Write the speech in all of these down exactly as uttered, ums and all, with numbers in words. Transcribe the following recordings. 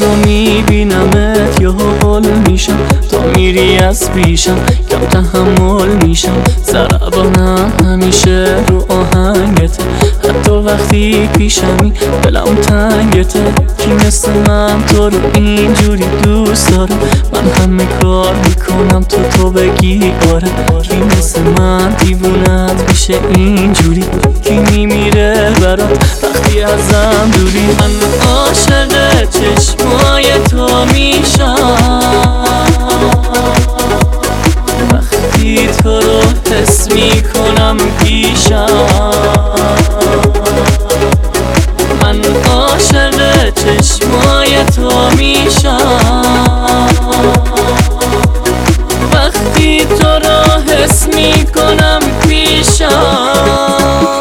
رو میبینمت یهو حل میشم، تا میری از پیشم کم تحمل میشم. ضربانم همیشه رو آهنگته، حتی وقتی پیشمی دلم تنگته. کی مثل من تو رو اینجوری دوست داره؟ من همه کار میکنم تو تو بگی آره. کی مثل من دیوونت میشه اینجوری؟ کی میمیره برات وقتی ازم دوری؟ من عاشق چشمای تو میشم وقتی تو رو حس میکنم پیشم. من عاشق چشمای تو میشم وقتی تو رو حس میکنم پیشم.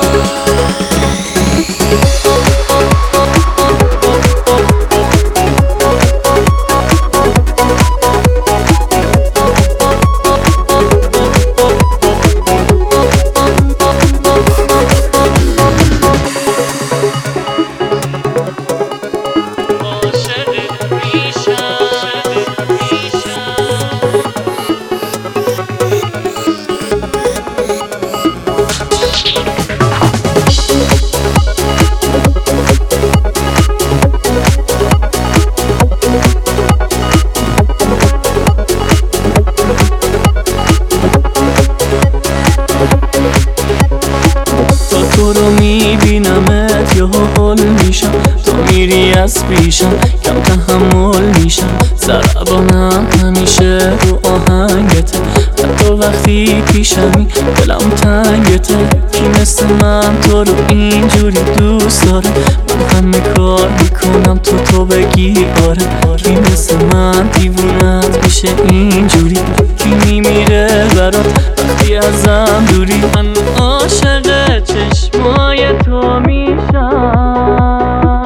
تو رو میبینمت یهو حل میشم، تو میری از پیشم کم تحمل میشم. ضربانم همیشه رو آهنگته، حتی وقتی پیشمی دلم تنگته. کی مثل من تو رو اینجوری دوست داره؟ من همه کار میکنم تو تو بگی آره. کی مثل من دیوونت میشه اینجوری؟ کی میمیره برات وقتی ازم دوری؟ من عاشق چشمای تو میشم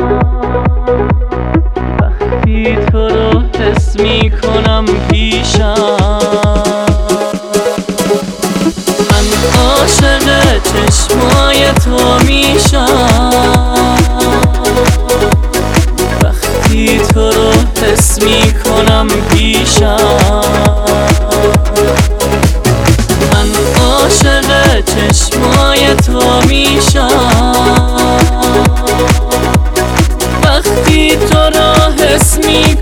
وقتی تو رو حس میکنم پیشم. من عاشق چشمای تو میشم وقتی تو رو حس میکنم پیشم. من عاشق چشمای تو میشم وقتی تو رو حس میکنم